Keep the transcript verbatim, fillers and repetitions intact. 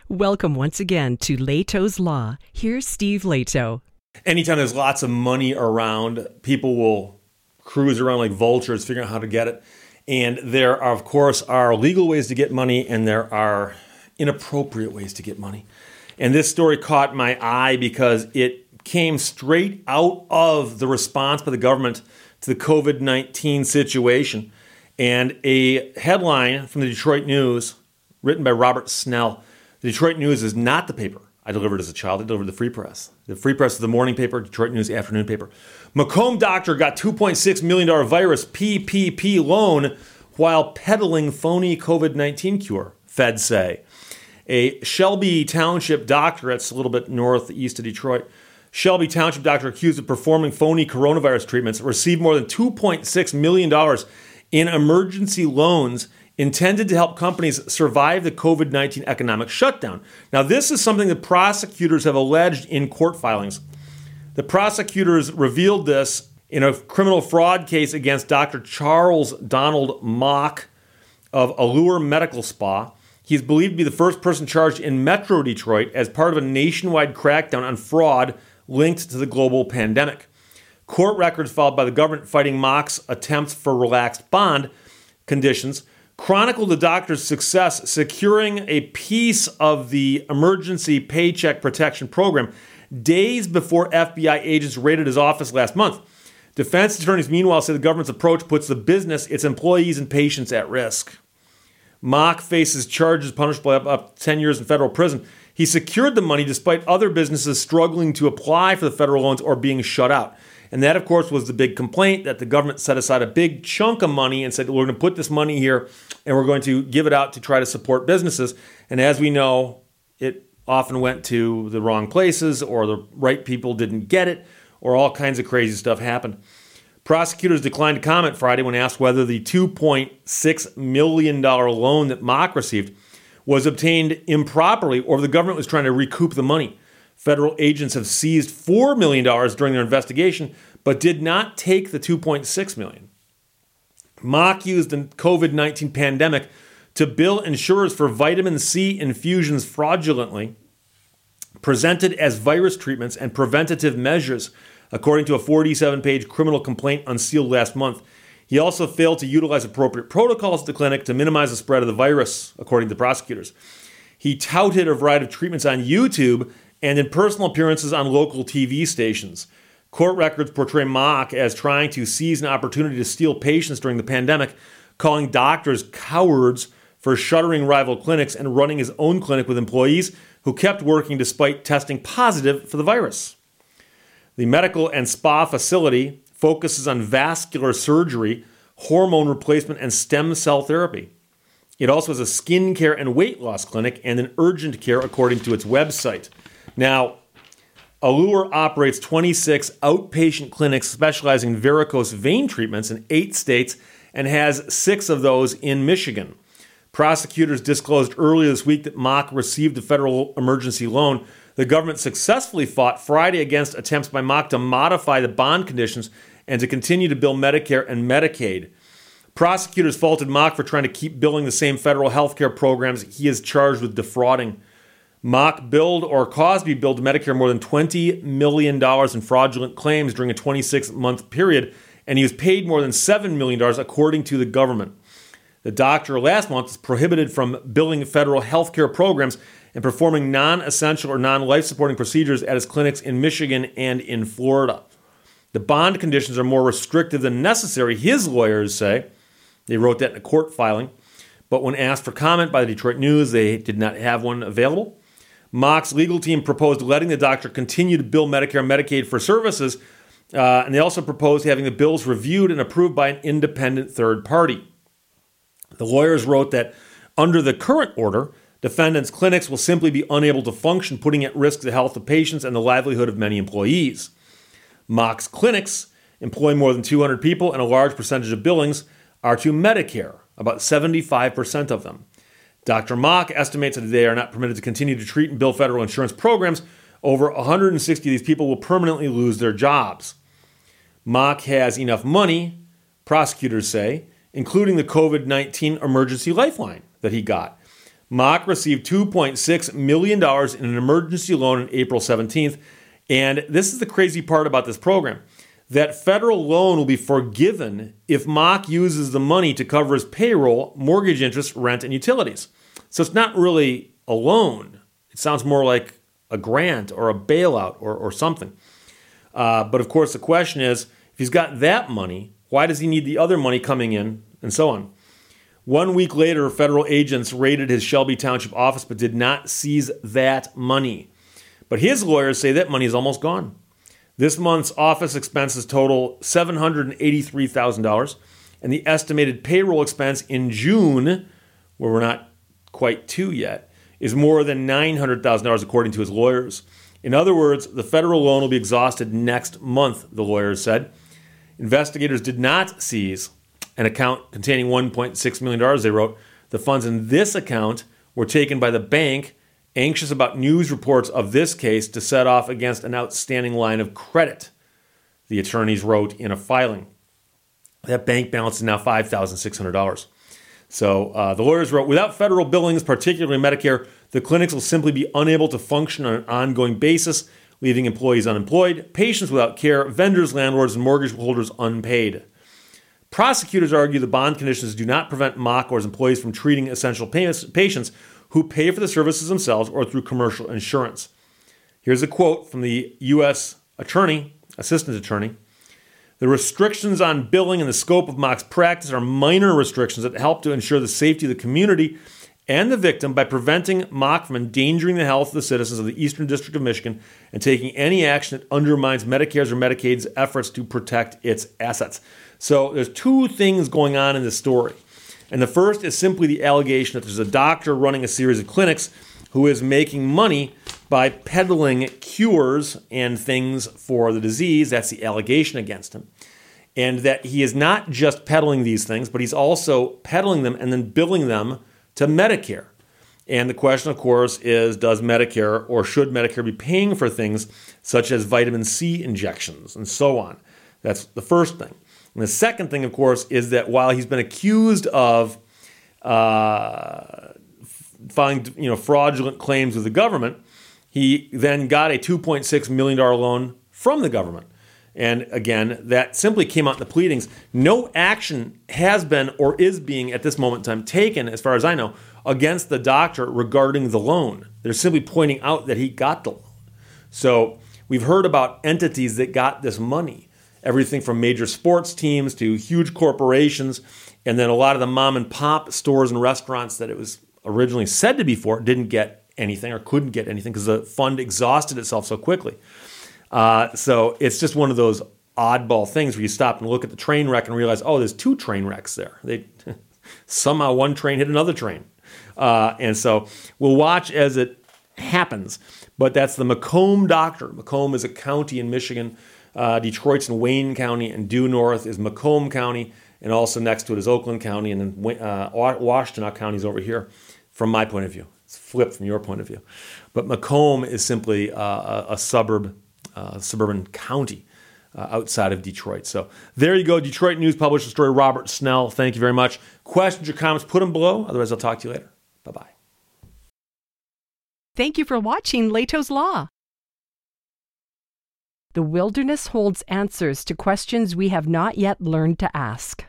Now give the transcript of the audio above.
Welcome once again to Leto's Law. Here's Steve Leto. Anytime there's lots of money around, people will cruise around like vultures, figuring out how to get it. And there, are, of course, are legal ways to get money, and there are inappropriate ways to get money. And this story caught my eye because it came straight out of the response by the government to the covid nineteen situation. And a headline from the Detroit News, written by Robert Snell. The Detroit News is not the paper I delivered as a child. I delivered the Free Press. The Free Press is the morning paper, Detroit News afternoon paper. Macomb doctor got two point six million dollars virus P P P loan while peddling phony covid nineteen cure, feds say. A Shelby Township doctor, that's a little bit northeast of Detroit, Shelby Township doctor accused of performing phony coronavirus treatments received more than two point six million dollars in emergency loans intended to help companies survive the covid nineteen economic shutdown. Now, this is something that prosecutors have alleged in court filings. The prosecutors revealed this in a criminal fraud case against Doctor Charles Donald Mock of Allure Medical Spa. He's believed to be the first person charged in Metro Detroit as part of a nationwide crackdown on fraud linked to the global pandemic. Court records filed by the government fighting Mock's attempts for relaxed bond conditions chronicled the doctor's success securing a piece of the emergency paycheck protection program days before F B I agents raided his office last month. Defense attorneys, meanwhile, say the government's approach puts the business, its employees, and patients at risk. Mock faces charges punishable up, up to ten years in federal prison. He secured the money despite other businesses struggling to apply for the federal loans or being shut out. And that, of course, was the big complaint, that the government set aside a big chunk of money and said, we're going to put this money here and we're going to give it out to try to support businesses. And as we know, it often went to the wrong places, or the right people didn't get it, or all kinds of crazy stuff happened. Prosecutors declined to comment Friday when asked whether the two point six million dollars loan that Mock received was obtained improperly or if the government was trying to recoup the money. Federal agents have seized four million dollars during their investigation, but did not take the two point six million dollars. Mock used the covid nineteen pandemic to bill insurers for vitamin C infusions fraudulently, presented as virus treatments and preventative measures, according to a forty-seven page criminal complaint unsealed last month. He also failed to utilize appropriate protocols at the clinic to minimize the spread of the virus, according to prosecutors. He touted a variety of treatments on YouTube and in personal appearances on local T V stations. Court records portray Mock as trying to seize an opportunity to steal patients during the pandemic, calling doctors cowards for shuttering rival clinics and running his own clinic with employees who kept working despite testing positive for the virus. The medical and spa facility focuses on vascular surgery, hormone replacement, and stem cell therapy. It also has a skin care and weight loss clinic and an urgent care, according to its website. Now, Allure operates twenty-six outpatient clinics specializing in varicose vein treatments in eight states and has six of those in Michigan. Prosecutors disclosed earlier this week that Mock received a federal emergency loan. The government successfully fought Friday against attempts by Mock to modify the bond conditions and to continue to bill Medicare and Medicaid. Prosecutors faulted Mock for trying to keep billing the same federal health care programs he is charged with defrauding. Mock billed or caused to be billed to Medicare more than twenty million dollars in fraudulent claims during a twenty-six month period, and he was paid more than seven million dollars according to the government. The doctor last month was prohibited from billing federal health care programs and performing non-essential or non-life-supporting procedures at his clinics in Michigan and in Florida. The bond conditions are more restrictive than necessary, his lawyers say. They wrote that in a court filing. But when asked for comment by the Detroit News, they did not have one available. Mock's legal team proposed letting the doctor continue to bill Medicare and Medicaid for services, uh, and they also proposed having the bills reviewed and approved by an independent third party. The lawyers wrote that under the current order, defendants' clinics will simply be unable to function, putting at risk the health of patients and the livelihood of many employees. Mock's clinics employ more than two hundred people, and a large percentage of billings are to Medicare, about seventy-five percent of them. Doctor Mock estimates that they are not permitted to continue to treat and bill federal insurance programs. Over one hundred sixty of these people will permanently lose their jobs. Mock has enough money, prosecutors say, including the covid nineteen emergency lifeline that he got. Mock received two point six million dollars in an emergency loan on April seventeenth. And this is the crazy part about this program. That federal loan will be forgiven if Mock uses the money to cover his payroll, mortgage interest, rent, and utilities. So it's not really a loan. It sounds more like a grant or a bailout or, or something. Uh, but of course, the question is, if he's got that money, why does he need the other money coming in, and so on? One week later, federal agents raided his Shelby Township office but did not seize that money. But his lawyers say that money is almost gone. This month's office expenses total seven hundred eighty-three thousand dollars, and the estimated payroll expense in June, where we're not quite to yet, is more than nine hundred thousand dollars according to his lawyers. In other words, the federal loan will be exhausted next month, the lawyers said. Investigators did not seize an account containing one point six million dollars, they wrote. The funds in this account were taken by the bank, anxious about news reports of this case to set off against an outstanding line of credit, the attorneys wrote in a filing. That bank balance is now five thousand six hundred dollars. So uh, the lawyers wrote, without federal billings, particularly Medicare, the clinics will simply be unable to function on an ongoing basis, leaving employees unemployed, patients without care, vendors, landlords, and mortgage holders unpaid. Prosecutors argue the bond conditions do not prevent Mock or his employees from treating essential patients who pay for the services themselves or through commercial insurance. Here's a quote from the U S attorney, assistant attorney. The restrictions on billing and the scope of Mock's practice are minor restrictions that help to ensure the safety of the community and the victim by preventing Mock from endangering the health of the citizens of the Eastern District of Michigan and taking any action that undermines Medicare's or Medicaid's efforts to protect its assets. So there's two things going on in this story. And the first is simply the allegation that there's a doctor running a series of clinics who is making money by peddling cures and things for the disease. That's the allegation against him. And that he is not just peddling these things, but he's also peddling them and then billing them to Medicare. And the question, of course, is does Medicare or should Medicare be paying for things such as vitamin C injections and so on? That's the first thing. And the second thing, of course, is that while he's been accused of uh, filing you know, fraudulent claims with the government, he then got a two point six million dollars loan from the government. And again, that simply came out in the pleadings. No action has been or is being at this moment in time taken, as far as I know, against the doctor regarding the loan. They're simply pointing out that he got the loan. So we've heard about entities that got this money. Everything from major sports teams to huge corporations, and then a lot of the mom and pop stores and restaurants that it was originally said to be for didn't get anything or couldn't get anything because the fund exhausted itself so quickly. Uh, so it's just one of those oddball things where you stop and look at the train wreck and realize, oh, there's two train wrecks there. They somehow one train hit another train. Uh, and so we'll watch as it happens. But that's the Macomb doctor. Macomb is a county in Michigan. Uh, Detroit's in Wayne County, and due north is Macomb County, and also next to it is Oakland County, and then uh, Washtenaw County is over here, from my point of view. It's flipped from your point of view. But Macomb is simply uh, a, a suburb, uh, suburban county uh, outside of Detroit. So there you go. Detroit News published the story. Robert Snell, thank you very much. Questions or comments, put them below. Otherwise, I'll talk to you later. Bye-bye. Thank you for watching Leto's Law. The wilderness holds answers to questions we have not yet learned to ask.